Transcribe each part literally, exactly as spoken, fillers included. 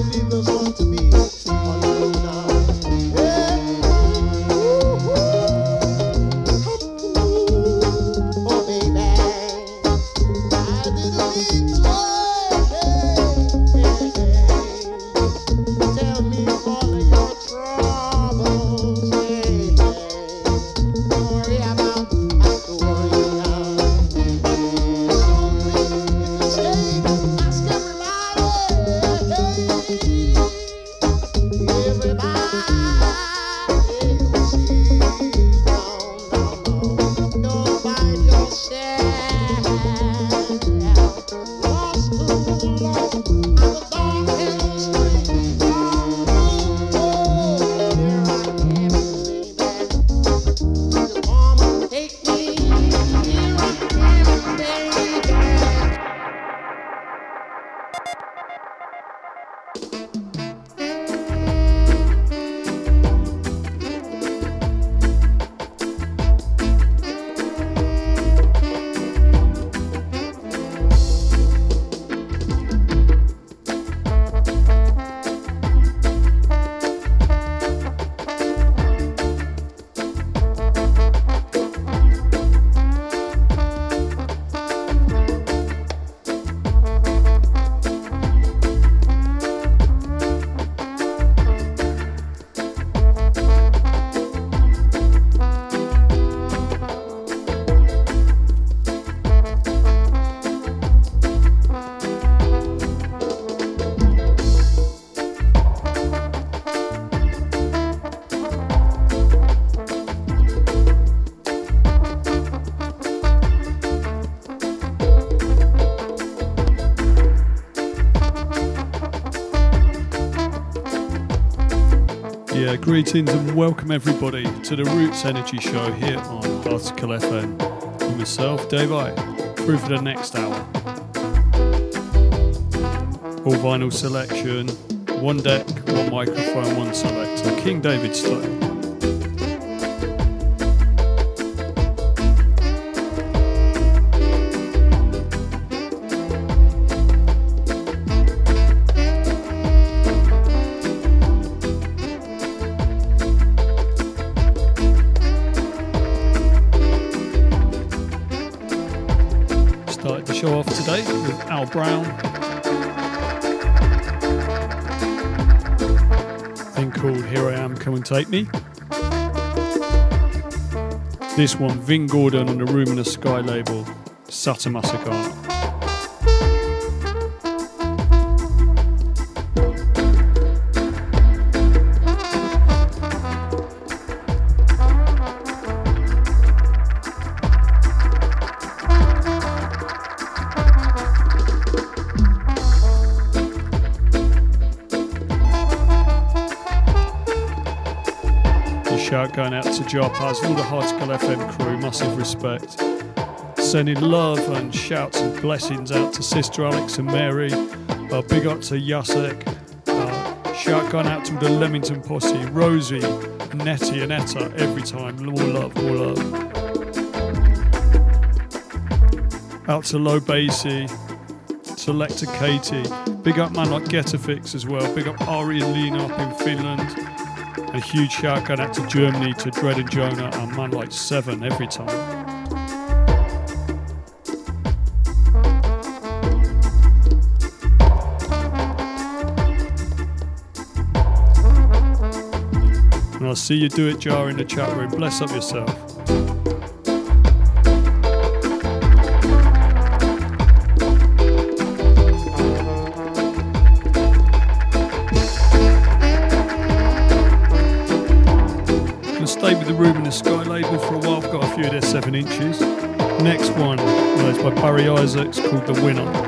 Yeah, greetings and welcome everybody to the Roots Energy Show here on Article F M. With myself, Dave I, through for the next hour. All vinyl selection, one deck, one microphone, one selector, King David style. Show off today with Al Brown. Thing called Here I Am, Come and Take Me. This one, Vin Gordon on the Room in the Sky label, Sata Masakana. Shout going out to Jarpaz, all the Article F M crew, massive respect. Sending love and shouts and blessings out to Sister Alex and Mary. Uh, big up to Jacek. Uh, shout going out to the Leamington posse, Rosie, Nettie and Etta, every time. More love, more love. Out to Low Basie, Selector Katie. Big up man like Getafix as well. Big up Ari and Lena up in Finland. A huge shout going out to Germany, to Dread and Jonah, and man like Seven every time. And I'll see you do it, Jar, in the chat room. Bless up yourself. Stayed with the Room in the Sky label for a while. I've got a few of their seven inches. Next one uh, is by Barry Isaacs, called The Winner.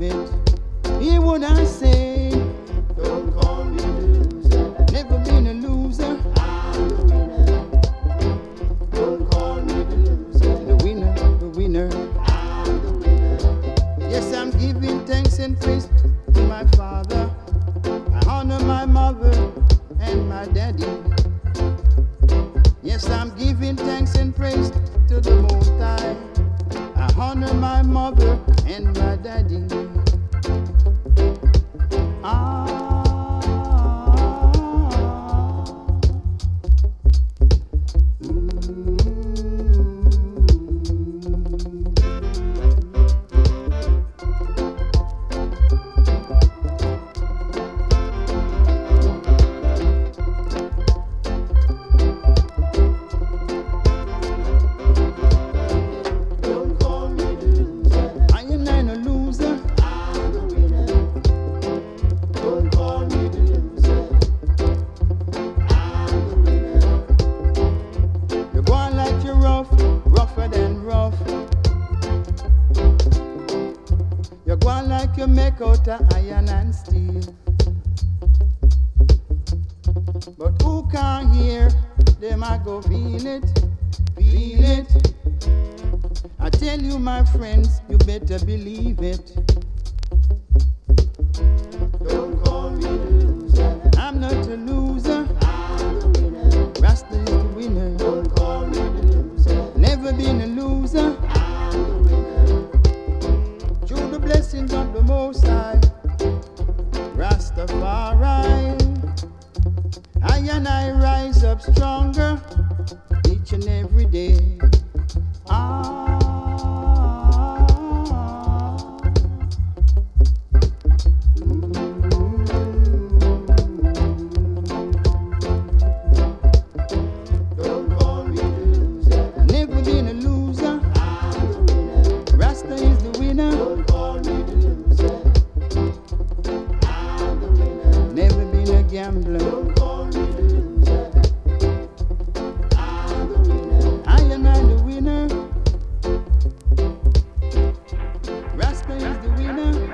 it, he would have said, don't call me the loser. Never been a loser. I'm the winner. Don't call me the loser. The winner, the winner. I'm the winner. Yes, I'm giving thanks and praise to my father. I honor my mother and my daddy. Yes, I'm giving thanks and praise to the Most High. I honor my mother and my daddy. Ah. You make out of iron and steel, but who can't hear them? I go feel it, feel it. I tell you, my friends, you better believe it. Don't call me the loser. I'm not a loser. I'm the winner. Rasta is the winner. Don't call me the loser. Never been a loser. Blessings of the Most High, Rastafari. I and I rise up stronger each and every day. Ah. Don't call me the loser. Never been a loser. I'm the winner. Rasta is the winner. Don't call me the loser. I'm the winner. Never been a gambler. Don't call me the loser. I'm the winner. I am not the winner. Rasta is the winner.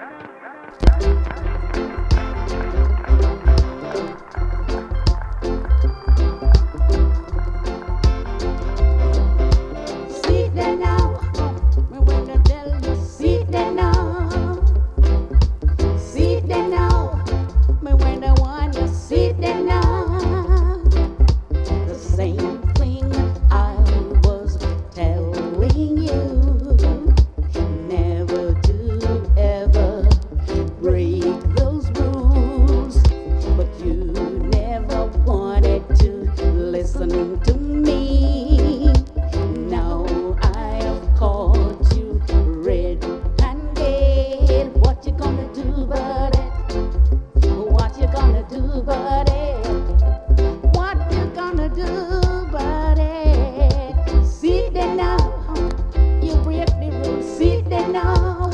Sit there now. Me when I tell you, sit there now. Sit there now. Me when I want you, sit there now. The same thing I was telling you. Never to ever break those rules. But you never wanted to listen to me. Now I have caught you red-handed. What you gonna do about it? What you gonna do about it? What you gonna do about it? Sit there now. You break the rules. Sit there now.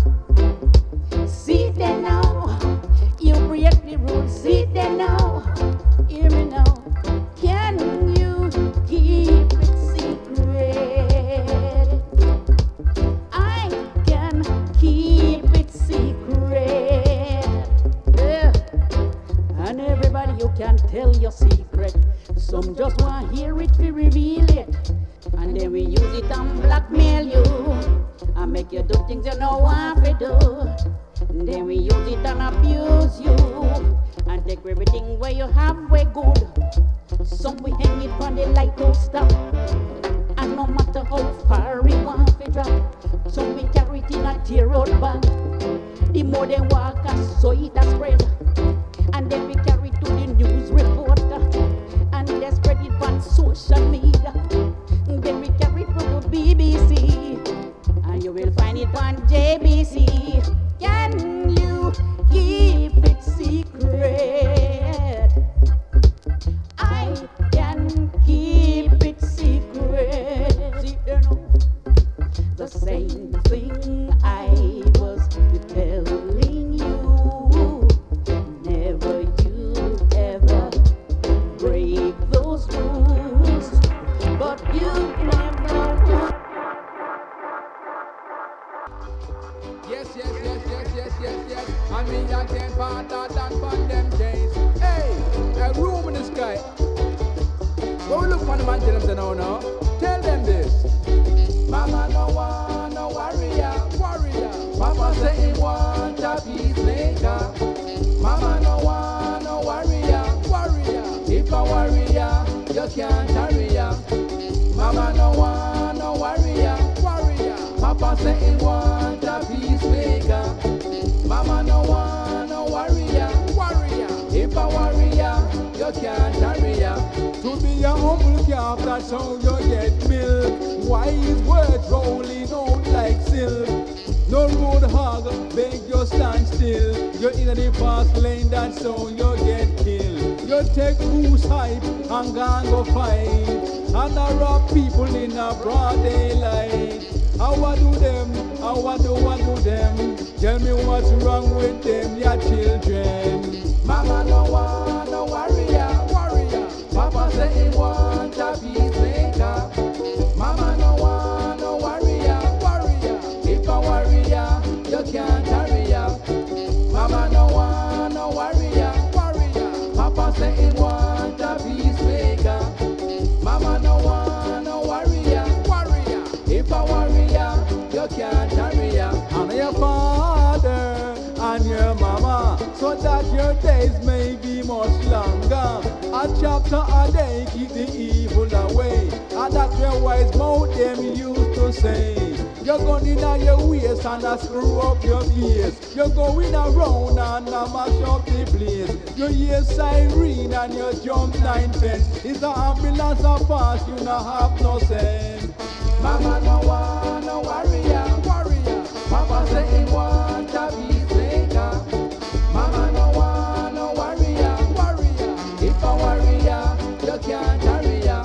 Sit there now. You break the rules. Sit there now. Hear me now. Can you keep it secret? I can keep it secret. Yeah. And everybody, you can tell your secret. Some just want to hear it to reveal it. And then we use it and blackmail you. And make you do things you don't want to do. And then we use it and abuse you. And take everything where you have way good. Some we hang it on the lighthouse stop. And no matter how far we want to drop. Some we carry it in a tear out bag. The more they walk us, so it has spread. And then we carry it to the news reporter. And they spread it on social media. And then we carry it to the B B C. And you will find it on J B C. Can you keep it secret? I can keep it secret. See, you know, the same thing I was telling you. Never you ever break those rules, but you never. Yes, yes. farther than from them days. Hey, a room in the sky. Go look for the man, tell them to know now. Tell them this. Mama no want no warrior, warrior. Papa say he want a peacemaker. Mama no want no warrior, warrior. If a warrior, you can't carry ya. Mama no want no warrior, warrior. Papa say he want a peacemaker. Mama no want no warrior, warrior. If a warrior, you can't carry ya. To be a humble calf, that's how you get milk. Why is words rolling out like silk? No road hog, beg you stand still. You're in the fast lane, that's how you get killed. You take goose hype and gone go fight. And I rob people in a broad daylight. How I do them, how I do I do them. Tell me what's wrong with them, your children. Mama no want no warrior, warrior. Papa say he want a peacemaker. Mama no want no warrior, warrior. If a warrior, you can't carry ya. Mama no want no warrior, warrior. Papa say he want a peacemaker. Mama no want no warrior, warrior. If a warrior, you can't carry ya. And your father and your mama, so that your days may be much longer. A chapter a day keep the evil away. And that's your wise mouth them used to say. You're going in your waist and I screw up your face. You're going around and I mash up the place. You hear siren and you jump nine fence. It's an ambulance a pass, you not have no sense. Mama no want no warrior, warrior. Papa say he want a peacemaker. Mama no want no warrior, warrior. If a warrior, you can't carry ya.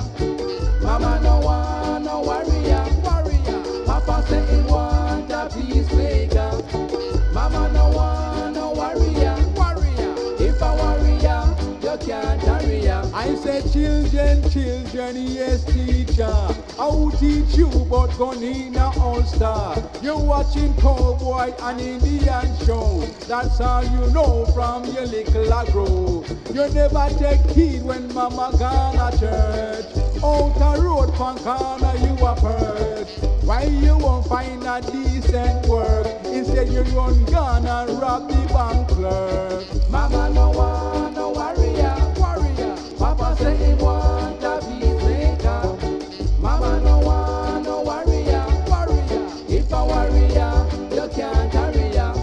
Mama no want no warrior, warrior. Papa say he want a peacemaker. Mama no want no warrior, warrior. If a warrior, you can't carry ya. I say children, children, yes teacher. I will teach you about gun in a all-star. You're watching cowboy and Indian show. That's all you know from your little agro. You never take heed when mama gone to church. Out a road from corner you a perch. Why you won't find a decent work? Instead you run gun and rob the bank clerk. Mama no want no warrior, warrior. Papa say he want a peacemaker. Mama no want no warrior, warrior. If a warrior, you can't carry ya.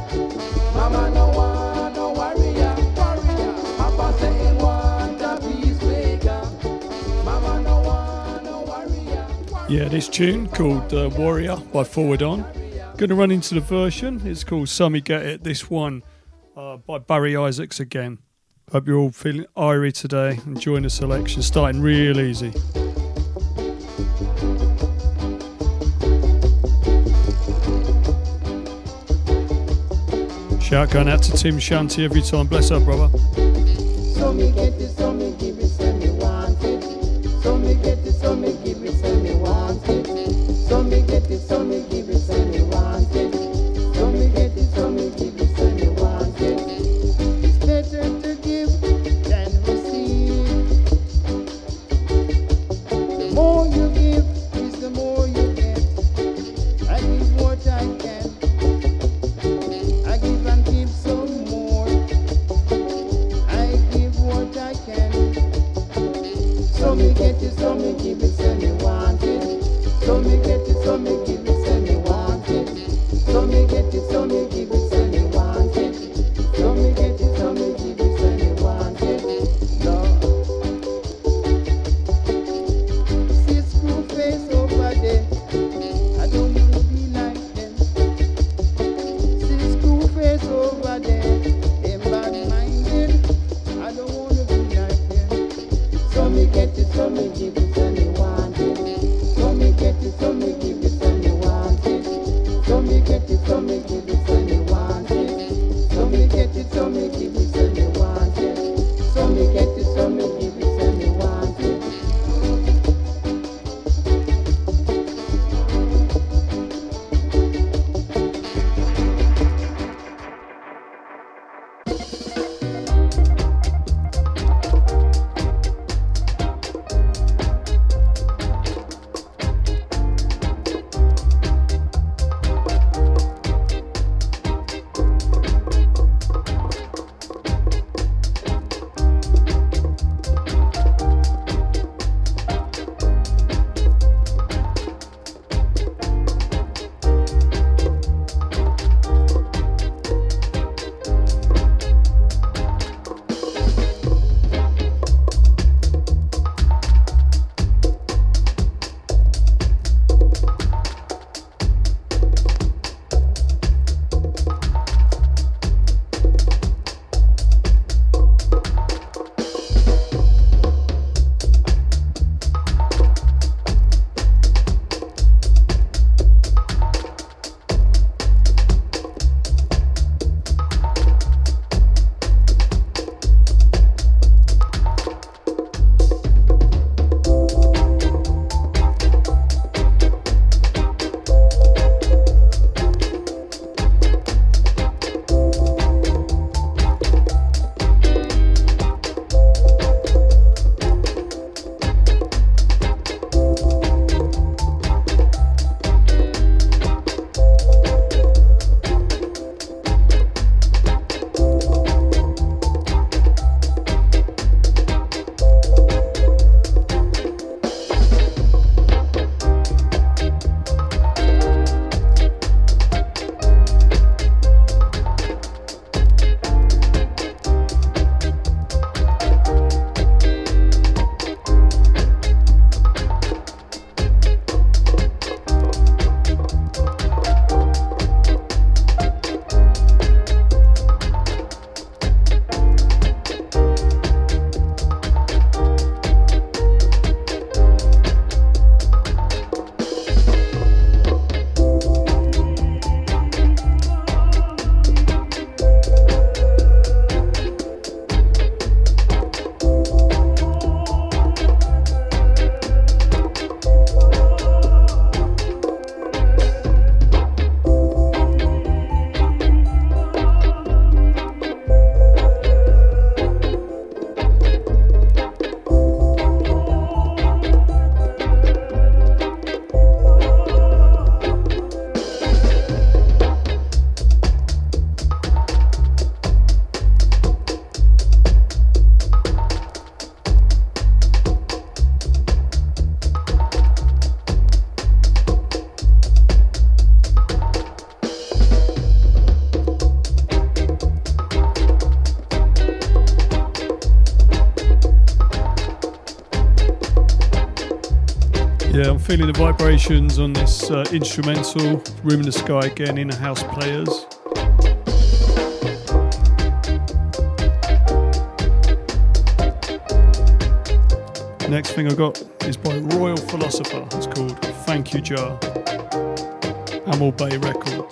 Mama no want no warrior, warrior. Papa say he want a peacemaker. Mama no want no warrior, warrior. Yeah, this tune called uh, Warrior by Forward On. Going to run into the version. It's called Sammy Get It. This one uh, by Barry Isaacs again. Hope you're all feeling irie today. Enjoying the selection. Starting real easy. Shout going out to Tim Shanty every time. Bless up, brother. So me get it, so me give it, so me want it. So me get it, so me give it, so me want it. So me get it, so me give it, so me want it. So me get it, so me give it, so me want it. It's better to give than receive. The more you give is the more you get. I give what I can. I give and give some more. I give what I can. Yeah, I'm feeling the vibrations on this uh, instrumental, Room in the Sky again, Inner House Players. Next thing I got is by Royal Philosopher. It's called Thank You Jar. Amel Bay Records.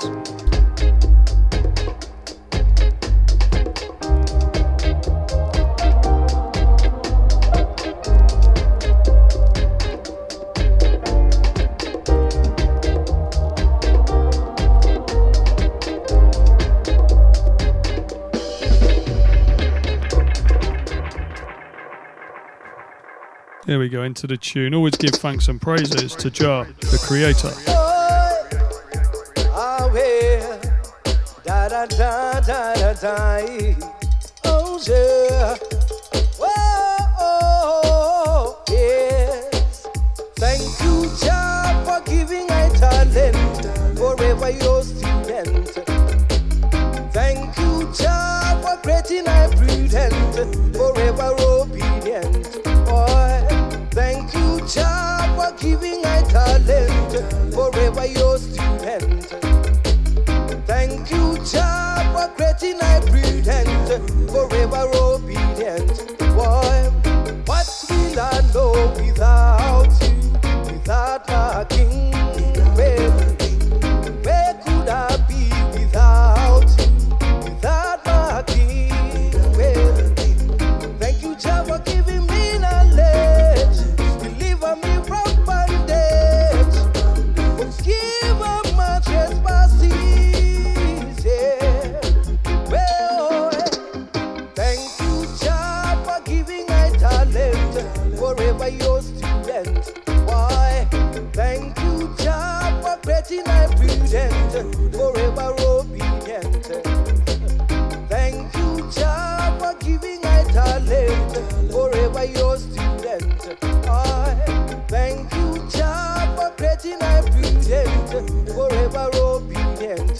Here we go, into the tune. Always give thanks and praises to Jah, the creator. Oh, well, da da da da da da. Oh, yeah. Oh, yes. Thank you, Jah, for giving I talent, forever your student. Thank you, Jah, for creating I prudent, forever obedient. Thank you, Jah, for giving I talent, forever your student. Thank you, Jah, for creating I prudent, forever obedient. Why? What will I know without you, without my King? Where, where could I be without you, without my King? Where, thank you, Jah, for giving me knowledge. Deliver me from bondage. Forgive of my trespasses. Yeah. Well, thank you, Jah, for giving I talent, forever your student. Why? Thank you, Jah, for creating I prudent, forever obedient. Thank you, Jah, for giving I talent, forever your student. I thank you, Jah, for creating I prudent, forever obedient.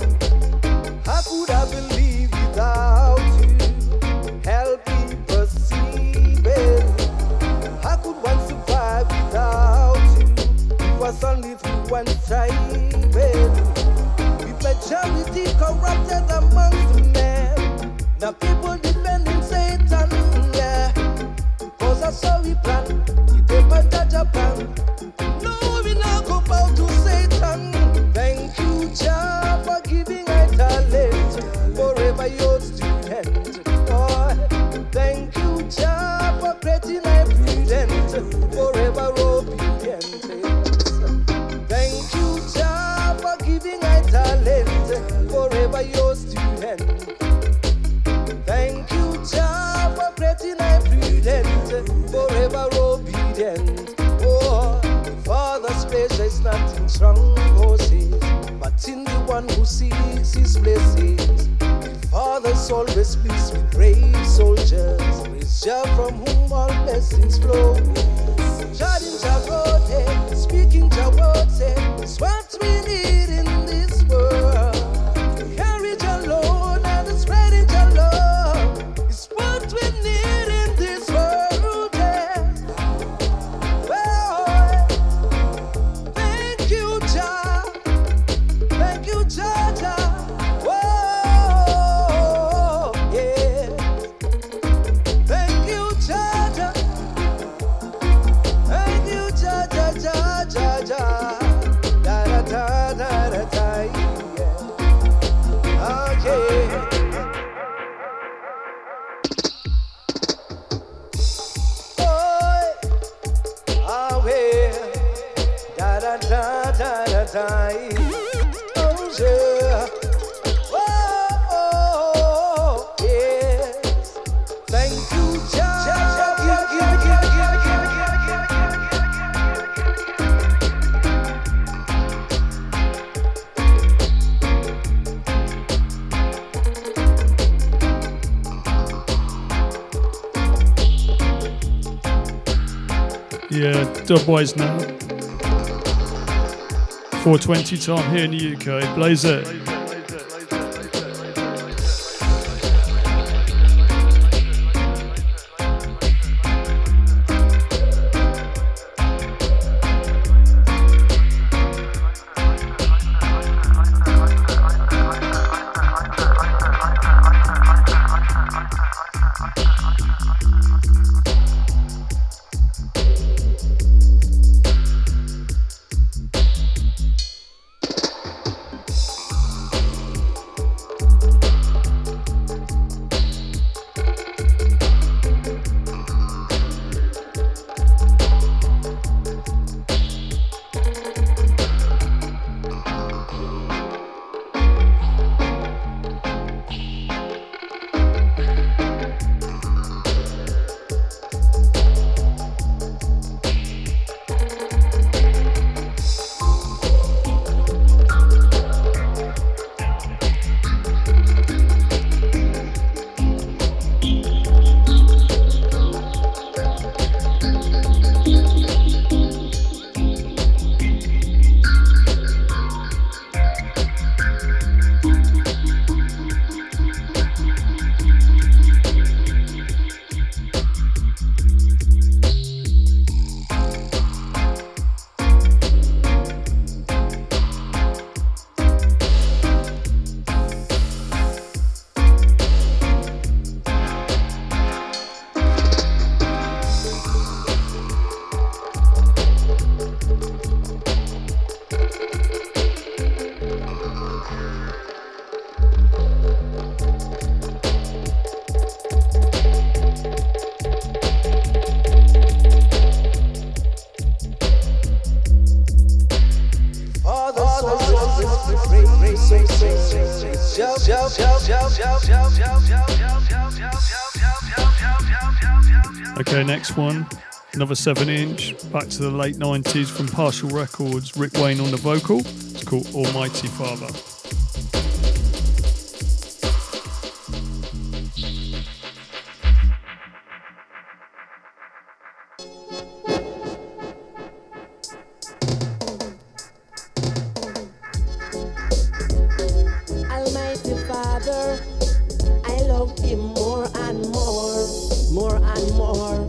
How could I believe without you? Help me perceive it. How could one survive without you? It was only through one strive. With majority corrupted amongst men, now people defending Satan, yeah. Because I saw we plan, we take my judge a plan. No, we now go bow to Satan. Thank you, Jah, for giving I talent, forever your student. Oh, thank you, Jah, for creating I prudent, forever obedient. Thank you, Jah, for giving I talent, forever your student. Thank you, Jah, for creating I prudent, forever obedient. Oh, the Father's pleasure is not in strong horses, but in the one who sees his blessings. The Father's always pleased with brave soldiers. Praise Jah, from whom all blessings flow. Jah in Jah word, speaking Jah word, is what we need in this world. Carry Jah alone and spreading Jah love is what we need in this world. Yeah. Well, thank you, Jah. Thank you, Jah, Jah. Whoa, yeah. Thank you, Jah, Jah. Thank you, Jah, Jah, Jah, Jah, Jah. Da da da da da da. Yeah. Okay. Boy, ah well, da da da da da da. Oh yeah. Oh, oh, yes. Thank you, Jah. Yeah, Dubwise now. four twenty time here in the U K. Blaze it. Okay, next one. Another seven inch, back to the late nineties from Partial Records, Rick Wayne on the vocal. It's called Almighty Father. Almighty Father, I love him more and more, more and more.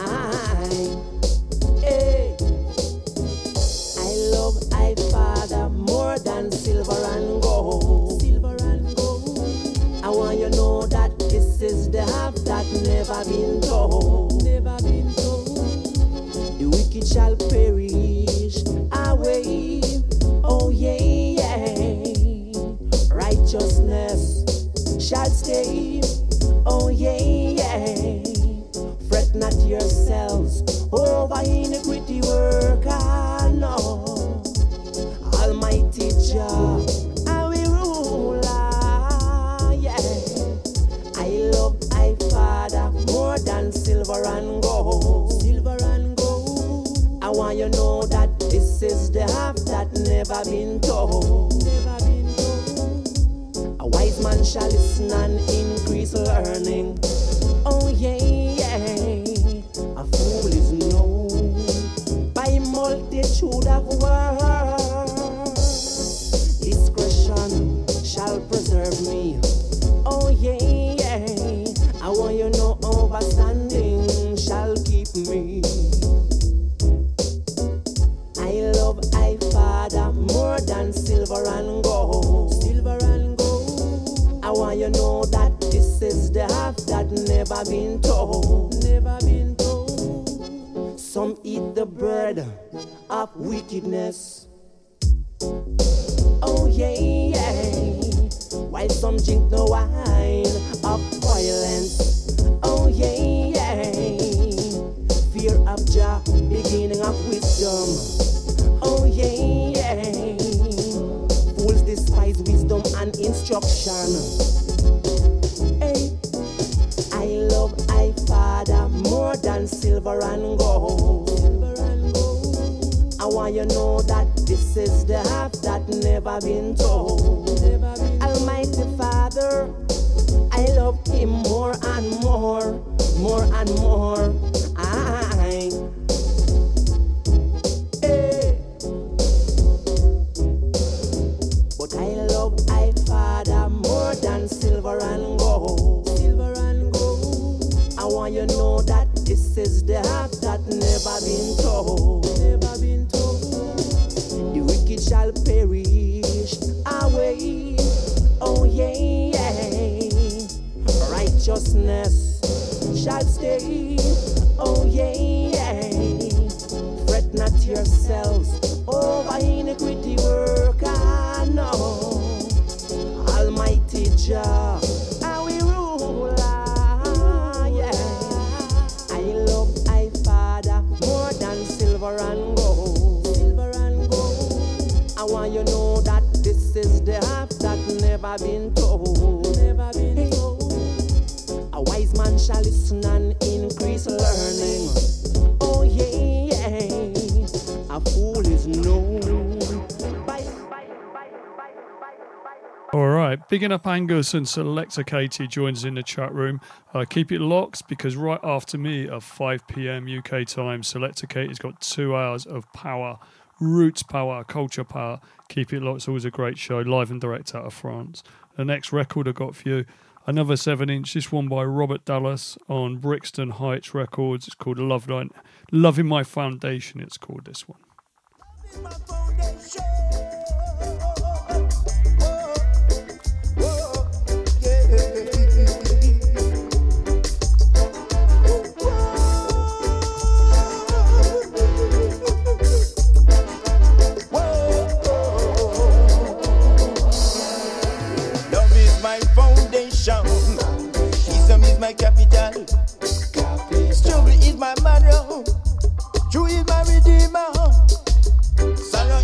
Silver and gold, silver and gold. I want you to know that this is the half that never been told, never been told. The wicked shall perish away. Oh yeah, yeah. Righteousness shall stay. Oh yeah, yeah. Fret not yourselves over iniquity work. I know. Almighty Jah, I will rule, yeah. I love my Father more than silver and gold, silver and gold. I want you to know that this is the half that never been told, never been told. A wise man shall listen and increase learning. Oh yeah, yeah. A fool is known by multitude of words. Shall preserve me. Oh yeah, yeah. I want you to know overstanding shall keep me. I love I Father more than silver and gold, silver and gold. I want you to know that this is the half that never been told, never been told. Some eat the bread of wickedness. Oh yeah, yeah. While some drink the wine of violence. Oh yeah, yeah. Fear of Jah, beginning of wisdom. Oh yeah, yeah. Fools despise wisdom and instruction. Hey, I love I Father more than silver and gold, silver and gold. I want you to know that this is the half that never been told, never been. Almighty Father, I love him more and more, more and more. I, hey. But I love I Father more than silver and gold, silver and gold. I want you to know that this is the half that never been told, never been told. The wicked shall perish away. Oh yeah, yeah. Righteousness shall stay. Oh yeah, yeah. Fret not yourselves over iniquity work. I know. Almighty Jah, I will rule. Yeah. I love I Father more than silver and gold, silver and gold. I want you to know that this is the half that never been told, never been told. A wise man shall listen and increase learning. Oh yeah, yeah. A fool is known by. All right, bigging up Angus and Selector Katie joins in the chat room. Uh, keep it locked because right after me at five p.m. U K time, Selector Katie's got two hours of power. Roots power, culture power. Keep it locked. It's always a great show, live and direct out of France. The next record I got for you, another seven inch. This one by Robert Dallas on Brixton Heights Records. It's called Love Line. Loving My Foundation. It's called this one. Loving my foundation. Wisdom is my capital. Struggle is my motto. True is my redeemer. Sorrow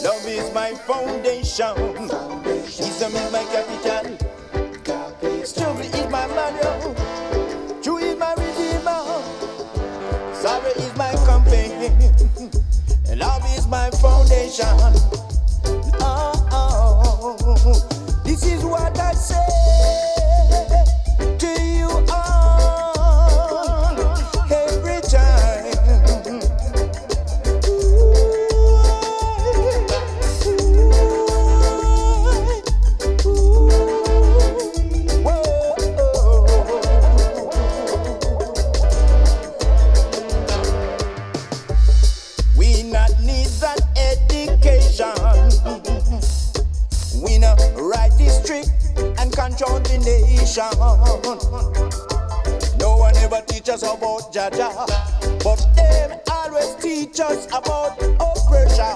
Love is my foundation. Wisdom is my capital. Struggle is my manual. True is my redeemer. Sorrow is my companion. Love is my foundation. Oh, oh, this is what I say to you all every time. We not need that education. We know right district and control the nation. No one ever teach us about Jaja, but them always teach us about oppression.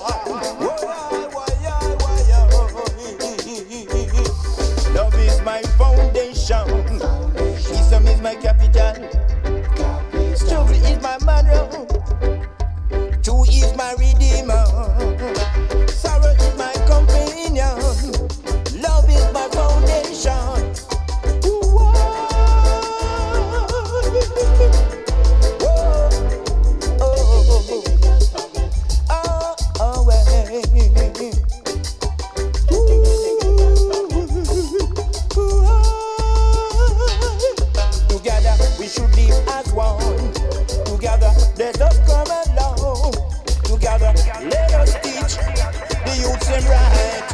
Love is my foundation. Wisdom is my capital. Struggle is my manual. True is my redeemer. Sorrow is my companion. Love is my foundation. Whoa. Whoa. Oh. Oh, oh, way. Together we should live as one. Together let us come along. Together let us teach the youths them right.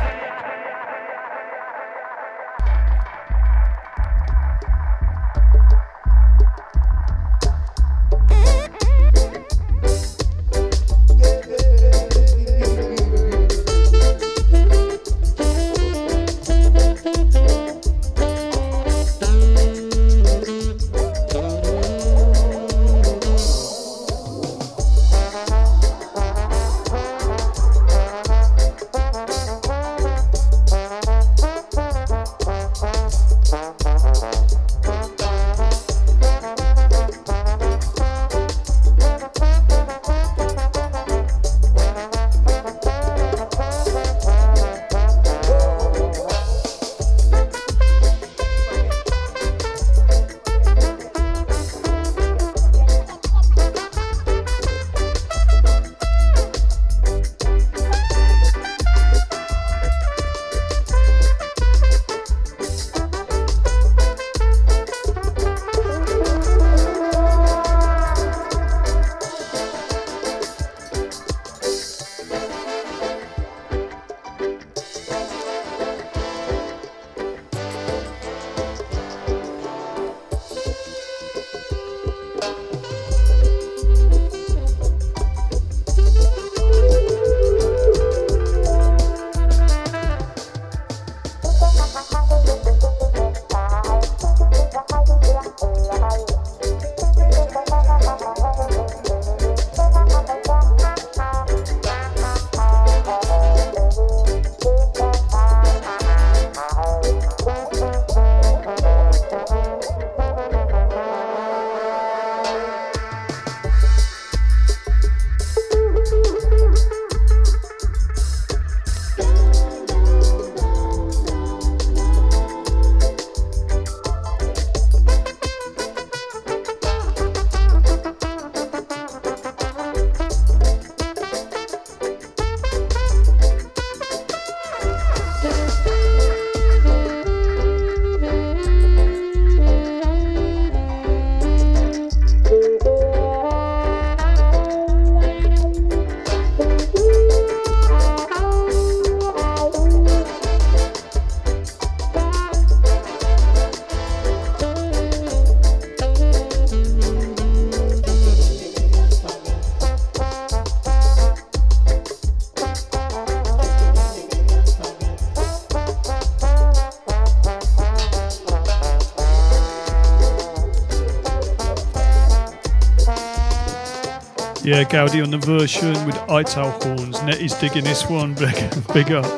Yeah, Gaudi on the version with Ital horns. Nettie's digging this one. Big, big up.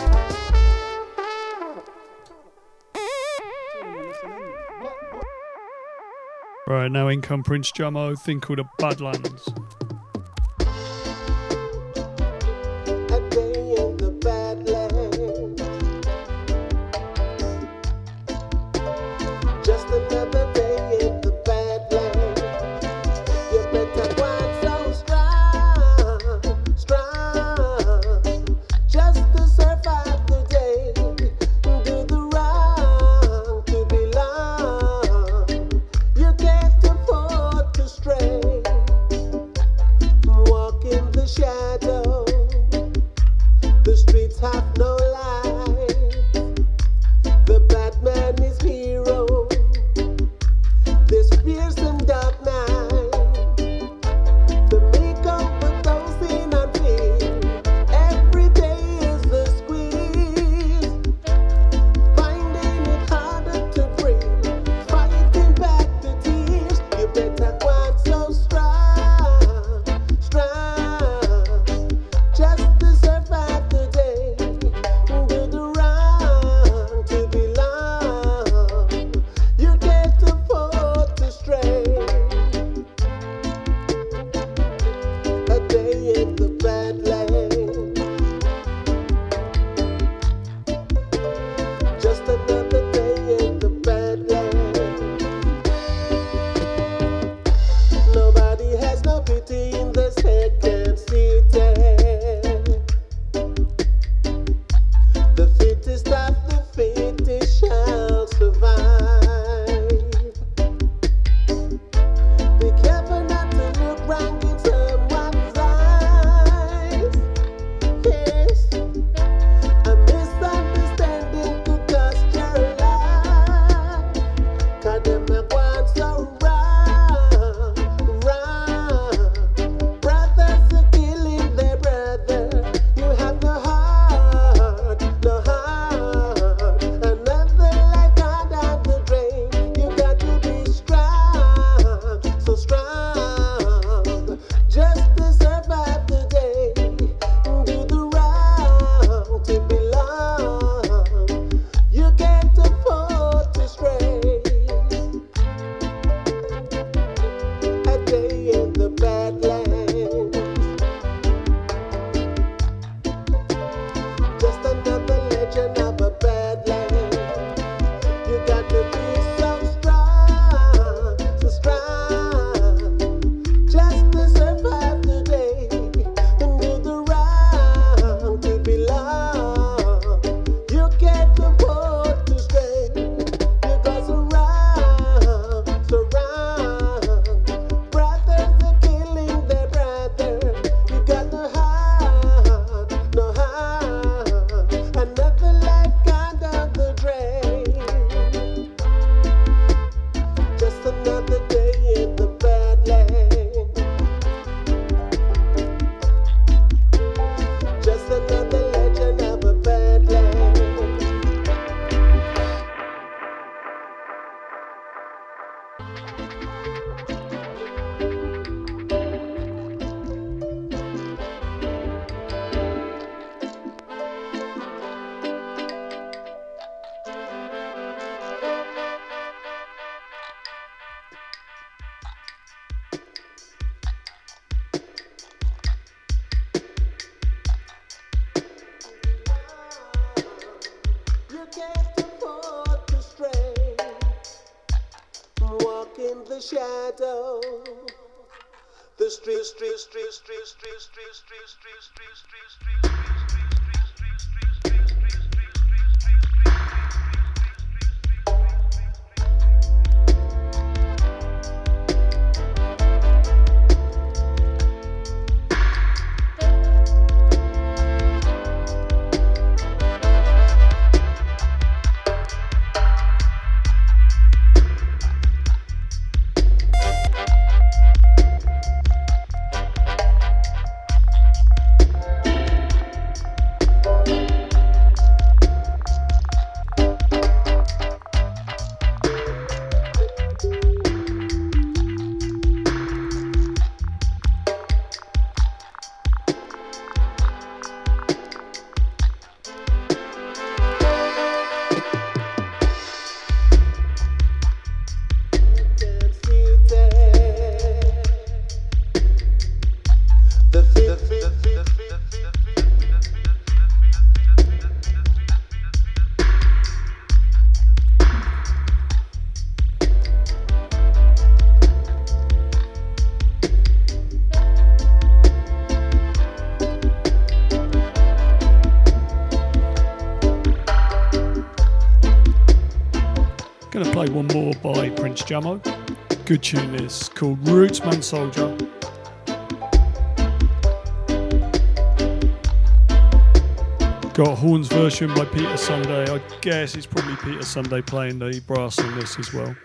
Right, now in come Prince Jamo, thing called the Badlands. Again. can't afford to stray. Walk in the shadow. The street, street, street, street, street, street, street, street, street, street, street, Gonna play one more by Prince Jammo. Good tune this, called Rootsman Soldier. Got a horns version by Peter Sunday. I guess it's probably Peter Sunday playing the brass on this as well.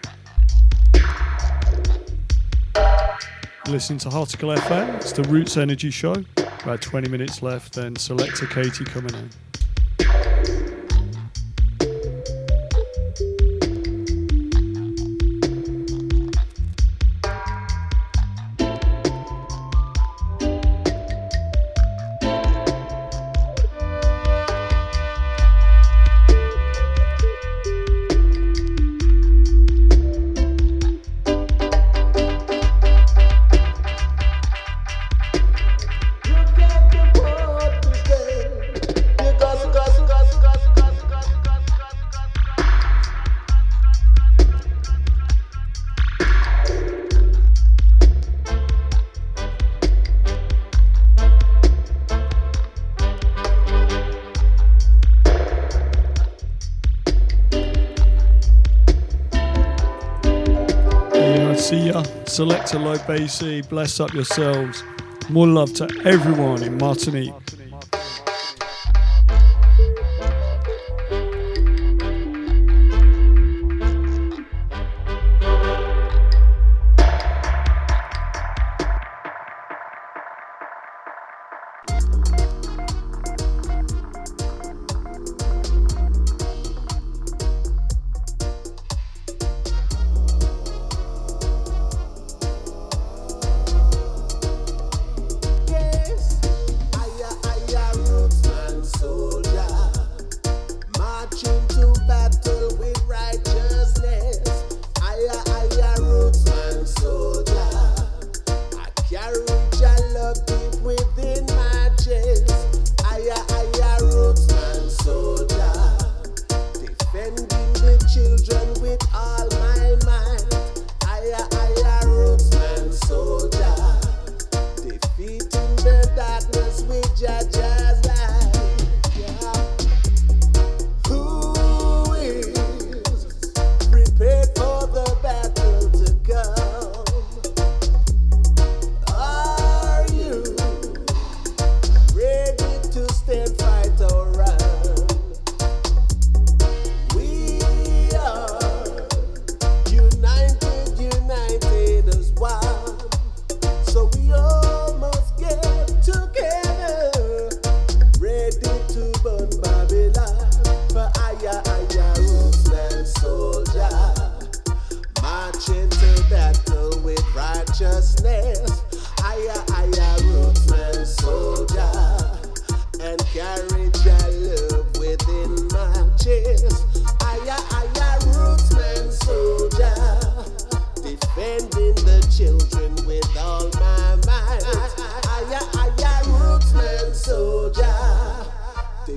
Listen to Harticle F M, it's the Roots Energy Show. About twenty minutes left, then Selector Katie coming in. See ya. Selector Low Bassy, bless up yourselves. More love to everyone in Martinique. yes, I, I,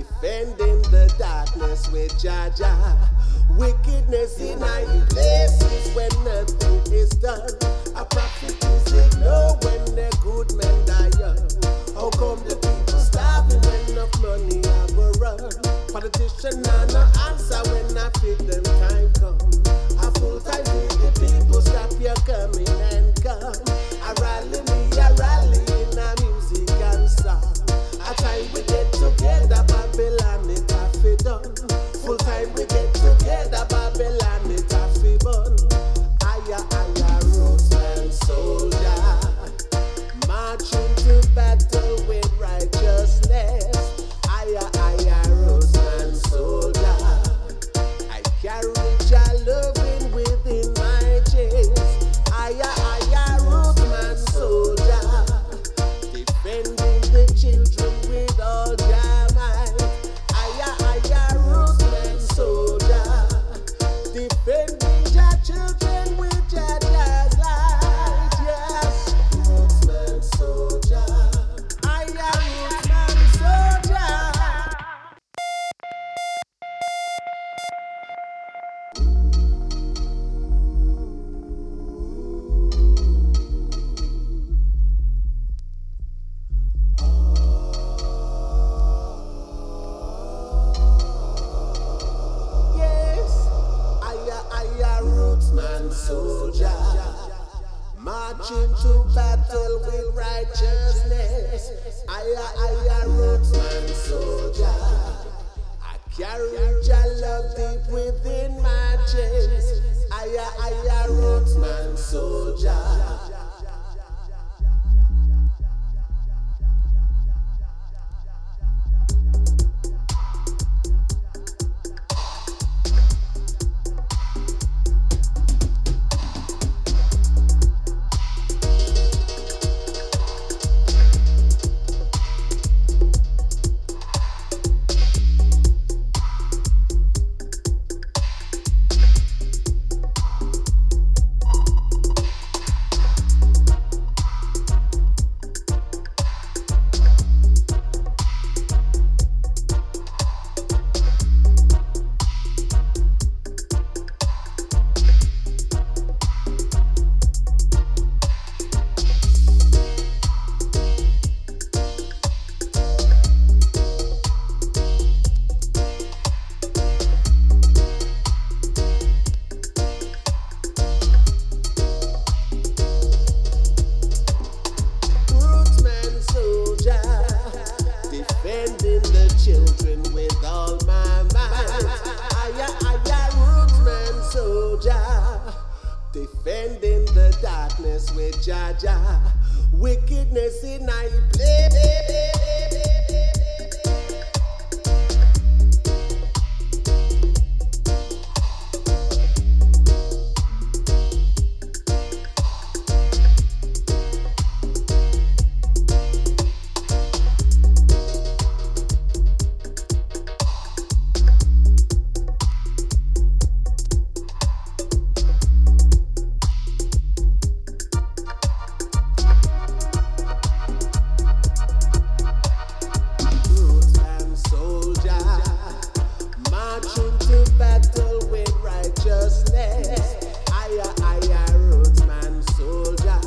defending the darkness with Jaja. Wickedness in high places when nothing is done. A prophet is ignored when the good men die young. How come the people starving when enough money I go run? Politician are no answer when I fit them time come. A full time with the people stop your coming and come. I rally me, I rally in a music and song. A time we get together, Babylon it a fi done. Full time we get together, Babylon it a fi bun. Aya aya rootsman soldier, marching to battle with righteousness. Aya aya rootsman soldier, I carry your loving within my chest. Aya aya rootsman soldier, defending the children with all your might. Aya aya rootsman soldier, defending your children with your just light. Yes, rootsman soldier, aya rootsman soldier. Yes, aya aya rootsman soldier, marching to battle with righteousness. Aya aya rootsman soldier, I carry your love deep within my chest. Aya aya rootsman soldier. Rootsman soldier, defending the children with all my might. Aya aya rootsman soldier, defending the darkness with Jaja. Wickedness in high place. Rootsman soldier, marching to battle with righteousness. Aya aya rootsman soldier.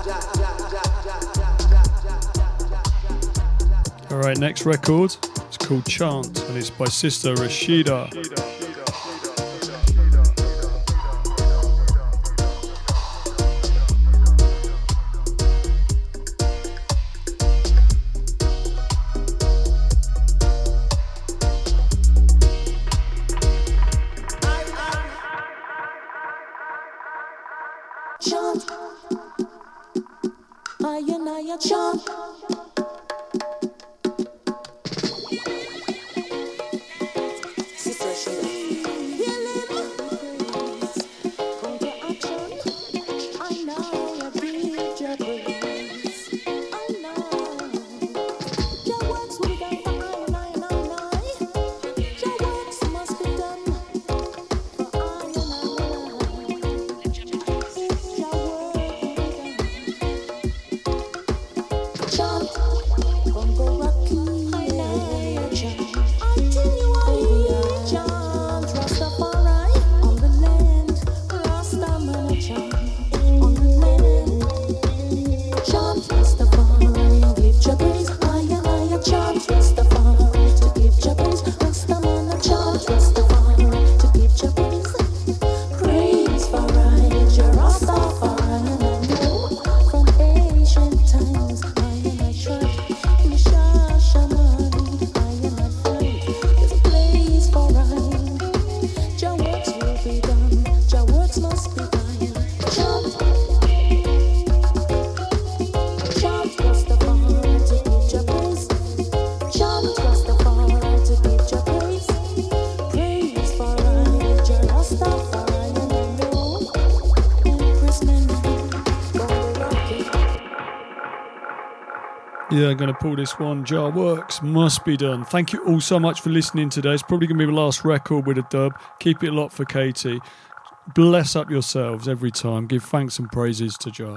All right, next record. It's called Chant, and it's by Sister Rashida. Chant, I and I a chant. Sister Rashida, healing, come to action. I know I breathe your praise. I know your works will be done for I and I and I and I. Your works must be done for I and I and I. Your work will be done. Yeah, I'm going to pull this one. Jar Works, Must Be Done. Thank you all so much for listening today. It's probably going to be the last record with a dub. Keep it locked for Katie. Bless up yourselves every time. Give thanks and praises to Jar.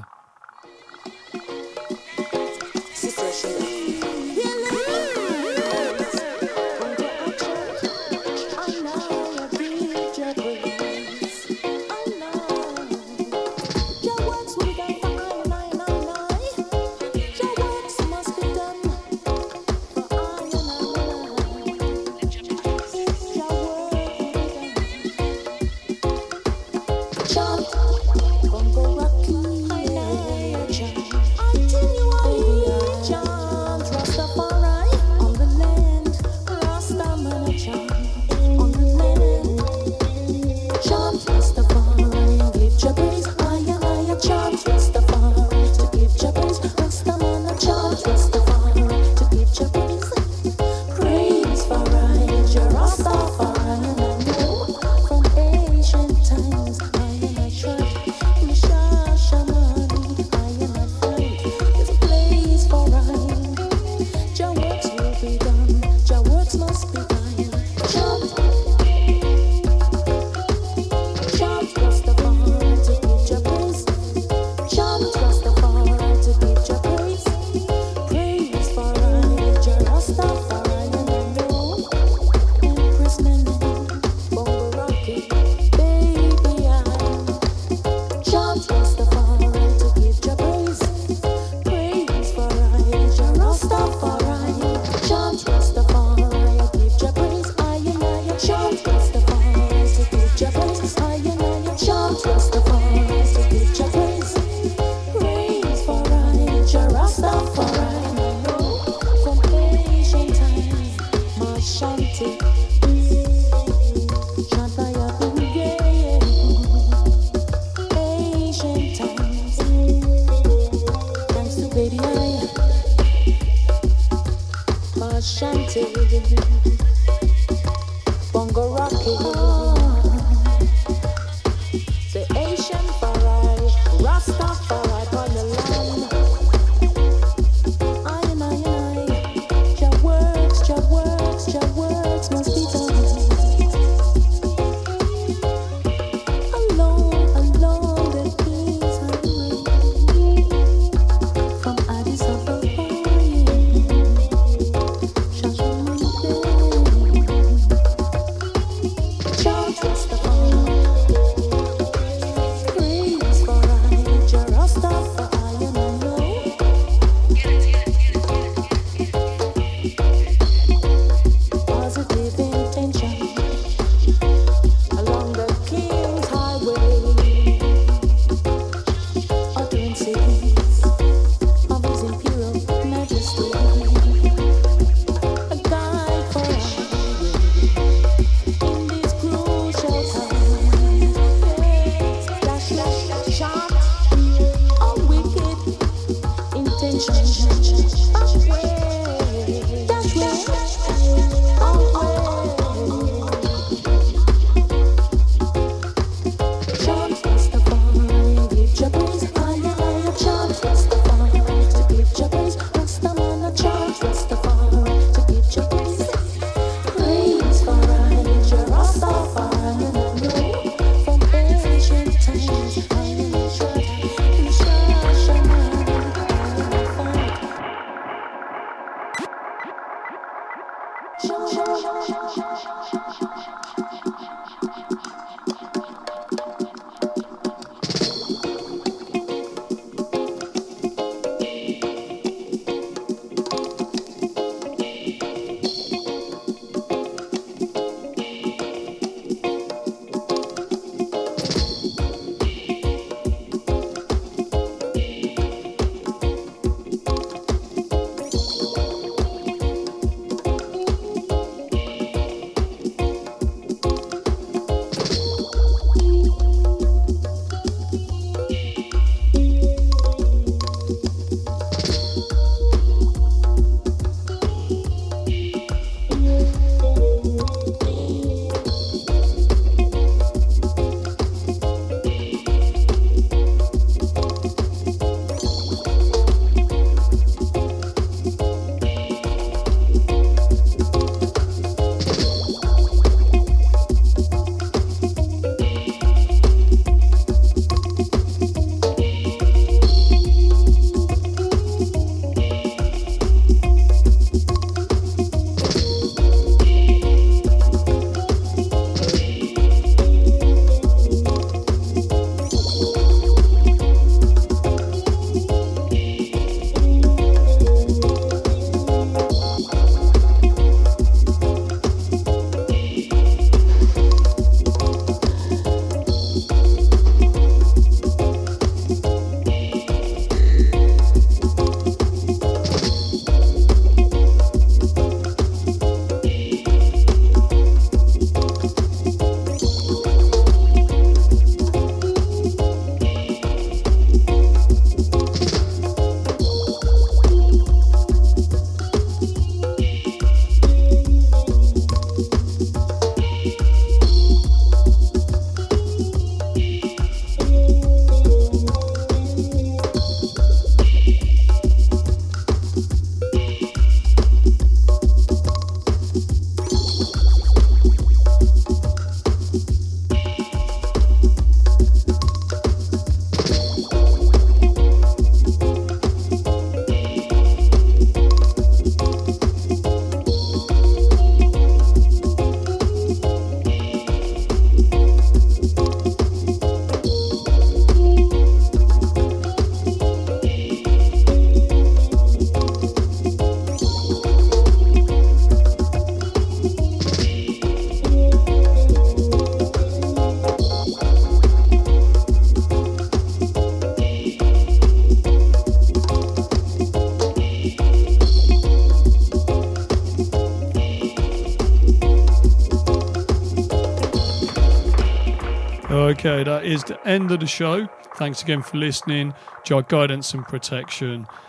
Okay, that is the end of the show. Thanks again for listening. Jah guidance and protection.